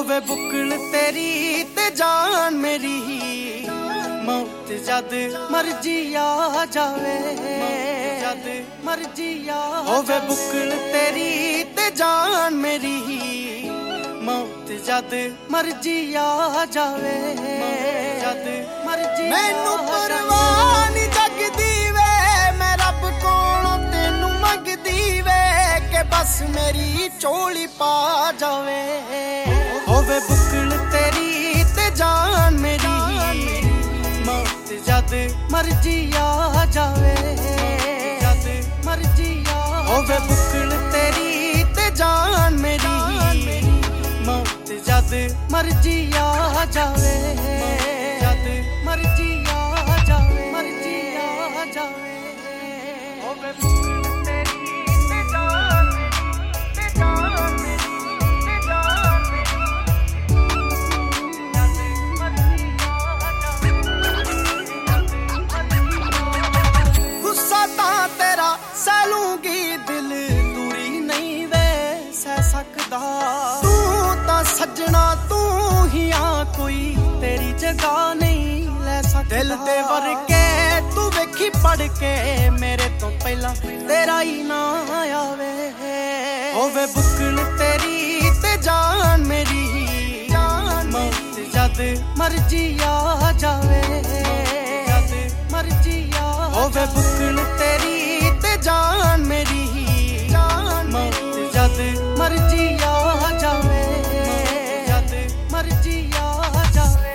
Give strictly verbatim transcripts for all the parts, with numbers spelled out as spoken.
ਹੋਵੇ ਬੁੱਕਲ ਤੇਰੀ ਤੇ ਜਾਨ ਮੇਰੀ, ਮੌਤ ਜਦ ਮਰਜੀ ਆ ਜਾਵੇ, ਜਦ ਮਰਜੀ ਆ ਹੋਵੇ ਬੁੱਕਲ ਤੇਰੀ ਤੇ ਜਾਨ ਮੇਰੀ, ਮੌਤ ਜਦ ਮਰਜੀ ਆ ਜਾਵੇ, ਜਦ ਮਰਜੀ ਮੈਨੂੰ ਪਰਵਾਹ ਨੀ ਜਗਦੀ ਵੇ, ਮੈਂ ਰੱਬ ਕੋਲੋਂ ਤੈਨੂੰ ਮੰਗਦੀ ਵੇ ਕਿ ਬਸ ਮੇਰੀ ਝੋਲੀ ਪਾ ਜਾਵੇ। ਹੋਵੇ ਬੁੱਕਲ ਤੇਰੀ ਤੇ ਜਾਨ ਮੇਰੀ, ਮੌਤ ਜਦ ਮਰਜੀ ਆ ਜਾਵੇ, ਜਦ ਮਰਜੀ ਆ ਹੋਵੇ ਬੁੱਕਲ ਤੇਰੀ ਤੇ ਜਾਨ ਮੇਰੀ, ਮੌਤ ਜਦ ਮਰਜੀ ਆ ਜਾਵੇ, ਜਦ ਮਰਜੀ ਆ ਜਾਵੇ, ਮਰਜੀ ਆ ਜਾਵੇ। ਹੋਵੇ ਬੁੱਕਲ ਤੇਰੀ ਤੇ ਜਾਨ ਮੇਰੀ, ਤੇ ਜਾਨ ਮੇਰੀ, ਤੇ ਜਾਨ ਮੇਰੀ, ਜਦ ਮਰਜੀ ਆ ਜਾਵੇ, ਜਦ ਮਰਜੀ ਆ ਜਾਵੇ। ਗੁੱਸਾ ਤਾਂ ਤੇਰਾ ਸਹਿ ਲੂੰਗੀ, ਦਿਲ ਦੂਰੀ ਨਹੀਂ ਵੇ ਸਹਿ ਸਕਦਾ, ਸੱਜਣਾ ਤੂੰ ਹੀ ਆ ਕੋਈ ਤੇਰੀ ਜਗ੍ਹਾ ਨਹੀਂ ਲੈ ਸਕਦਾ। ਦਿਲ ਦੇ ਵਰਗੇ ਤੂੰ ਵੇਖੀ ਪੜ ਕੇ ਮੇਰੇ ਤੋਂ ਪਹਿਲਾਂ ਤੇਰਾ ਹੀ ਨਾ ਆਵੇ। ਹੋਵੇ ਬੁੱਕਲ ਤੇਰੀ ਤੇ ਜਾਨ ਮੇਰੀ, ਜਾਨ ਮੌਤ ਜਦ ਮਰਜੀ ਆ ਜਾਵੇ, ਜਦ ਮਰਜੀ ਆ ਹੋਵੇ ਬੁੱਕਲ ਤੇਰੀ ਤੇ ਜਾਨ ਮੇਰੀ, ਜਾਨ ਮੌਤ ਜਦ ਮਰਜੀ ਆ ਜਾਵੇ, ਮਰਜੀ ਆ ਜਾਵੇ।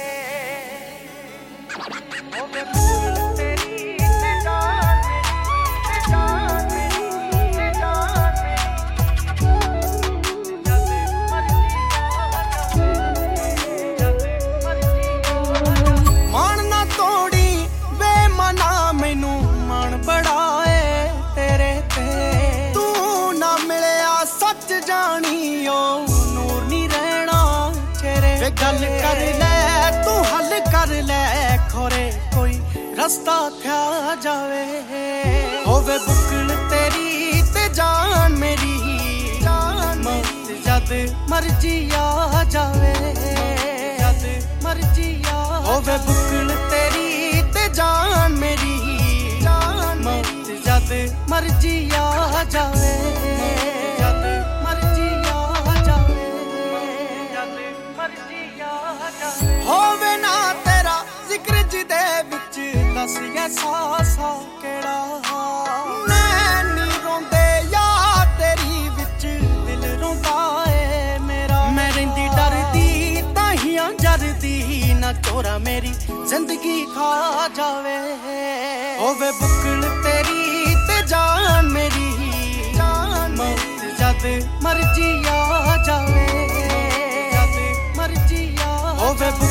ਹੋਵੇ ਬੁੱਕਲ ਤੇਰੀ ਤੇ ਜਾਨ ਮੇਰੀ, ਤੇ ਜਾਨ ਮੇਰੀ, ਤੇ ਜਾਨ ਮੇਰੀ, ਜਦ ਮਰਜੀ ਆ ਜਾਵੇ, ਜਦ ਮਰਜੀ ਆ ਜਾਵੇ। ਮਾਣ ਨਾ ਤੋੜੀ ਵੇ ਮਨਾ, ਮੈਨੂੰ ਮਾਣ ਬੜਾ ਏ ਤੇਰੇ ਤੇ, ਤੂੰ ਨਾ ਮਿਲਿਆ ਸੱਚ ਜਾਣੀਓ ਨੂਰ ਨੀ ਰਹਿਣਾ ਵੇ। ਗੱਲ ਕਰ ਲੈ ਤੂੰ ਹੱਲ ਕਰ ਲੈ, ਖੋਰੇ ਕੋਈ ਰਸਤਾ ਥਿਆ ਜਾਵੇ। ਹੋਵੇ ਬੁੱਕਲ ਤੇਰੀ ਤੇ ਜਾਨ ਮੇਰੀ, ਜਾਨ ਮੌਤ ਜਦ ਮਰਜੀ ਆ ਜਾਵੇ, ਜਦ ਮਰਜੀ ਆ ਹੋਵੇ ਬੁੱਕਲ ਤੇਰੀ ਤੇ ਜਾਨ ਮੇਰੀ, ਜਾਨ ਮੌਤ ਜਦ ਮਰਜੀ ਆ ਜਾਵੇ, ਜਦ ਮਰਜੀ ਆ ਜਾਵੇ, ਜਦ ਮਰਜੀ ਆ ਜਾਵੇ। ਹੋਵੇ ਨਾ ਤੇਰਾ ਜ਼ਿਕਰ ਜਿਹਦੇ ਵਿੱਚ ਦੱਸਿਆ ਸਾਸਾ ਕਿਹੜਾ, ਨੈਣੀ ਰੋਂਦੇ ਯਾ ਤੇਰੀ ਵਿੱਚ ਦਿਲ ਰੋਂਦਾ ਏ ਮੇਰਾ। ਮੈਂ ਰਹਿੰਦੀ ਡਰਦੀ ਤਾਹੀਆਂ ਜਰਦੀ ਨਾ ਚੋਰਾ ਮੇਰੀ ਜ਼ਿੰਦਗੀ ਖਾ ਜਾਵੇ। ਹੋਵੇ ਬੁੱਕਲ ਤੇਰੀ ਤੇ ਜਾਨ ਮੇਰੀ, ਜਾਨ ਮੌਤ ਜਦ ਮਰਜੀ ਆ ਜਾਵੇ, ਜਦ ਮਰਜੀ ਆ ਹੋਵੇ।